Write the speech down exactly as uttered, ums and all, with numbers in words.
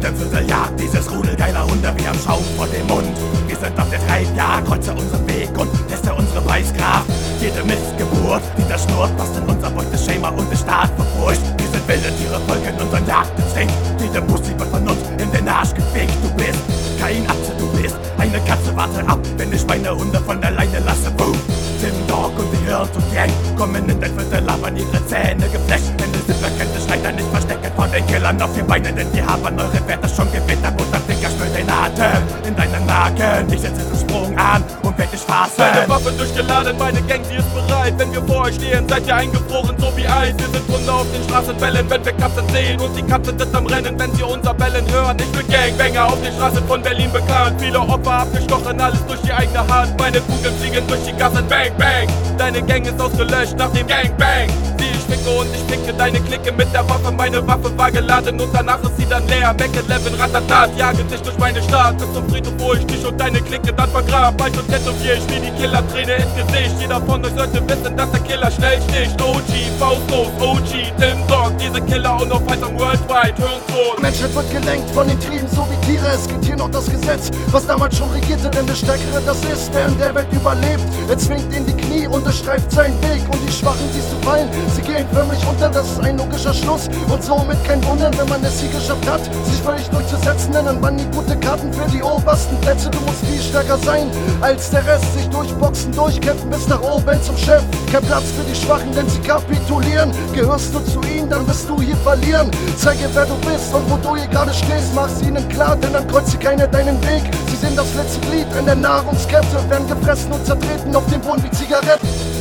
im Viertel jagt dieses Rudel geiler Hunde wie am Schaum vor dem Mund. Wir sind auf der Treibjagd, kreuze unseren Weg und teste unsere Beißkraft. Jede Missgeburt, die da schnurrt, passt in unser Beuteschema und ist stark verfurcht. Wir sind wilde Tiere, folgen unseren Jagdinstinkt. Jede Musik wird von uns in den Arsch gefickt. Du bist kein Atze, du bist eine Katze, warte ab, wenn ich meine Hunde von der Leine lasse. Boom. Tim Dog und die Hirn und Gang kommen in dein Viertel, labern ihre Zähne geflasht. Wenn du sie verkennst, schreit er nicht verstecken vor den Killern auf den Beinen, denn wir haben eure Werte schon gewittert. Butterficker, spür den Atem in deinen Nacken. Ich setze den Sprung an und werd dich fassen. Meine Waffe durchgeladen, meine Gang, sie ist bereit. Wenn wir vor euch stehen, seid ihr eingefroren, so wie Eis. Wir sind Hunde auf den Straßenbällen, wenn wir Katzen sehen. Und die Katze sitzt am Rennen, wenn sie unser Bellen hören. Ich bin Gangbanger auf den Straßen von Berlin bekannt. Viele Opfer abgestochen, alles durch die eigene Hand. Meine Kugeln fliegen durch die Gassen, bang, bang. Deine Gang ist ausgelöscht nach dem Gangbang. Sie, ich ficke und ich ficke deine Clique mit der Waffe. Meine Waffe war geladen und danach ist sie dann leer. Mac elf, Ratatat, jage dich durch meine Stadt. Bis zum Friedhof, wo ich dich und deine Clique dann vergrab. Bald und tätowier ich wie die Killerträne ins Gesicht. Jeder von euch sollte wissen, dass der Killer schnell sticht. O G, Faustos, O G, Tim Dog, diese Killer unaufhaltsam worldwide, Hirntod. Menschheit wird gelenkt von den Trieben, so wie Tiere. Es gibt hier noch das Gesetz, was damals schon regierte, denn der Stärkere das ist, der in der Welt überlebt. Er zwingt in die Knie und es streift seinen Weg. Und die Schwachen siehst du fallen, sie gehen förmlich unter, das ist ein logischer Schluss. Und somit kein Wunder, wenn man es hier geschafft hat, sich völlig durchzusetzen, denn dann waren die gute Karten für die obersten Plätze. Du musst viel stärker sein als der Rest, sich durchboxen, durchkämpfen bis nach oben zum Chef. Kein Platz für die Schwachen, denn sie kapitulieren. Gehörst du zu ihnen, dann wirst du hier verlieren. Zeige, wer du bist und wo du hier gerade stehst, mach's ihnen klar, denn dann kreuzt sie keiner deinen Weg. Sie sind das letzte Glied in der Nahrungskette, werden gefressen und zertreten auf dem Boden wie Zigaretten.